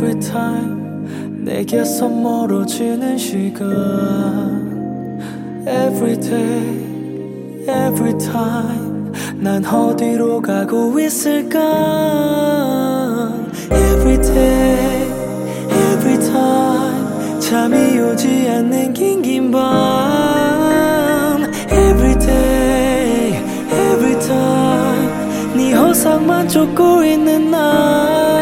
Every time 내게서 멀어지는 시간 Every day Every time 난 어디로 가고 있을까 Every day Every time 잠이 오지 않는 긴 밤 Every day Every time 네 허상만 쫓고 있는 날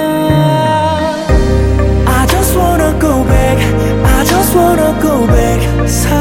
I just wanna go back I just wanna go back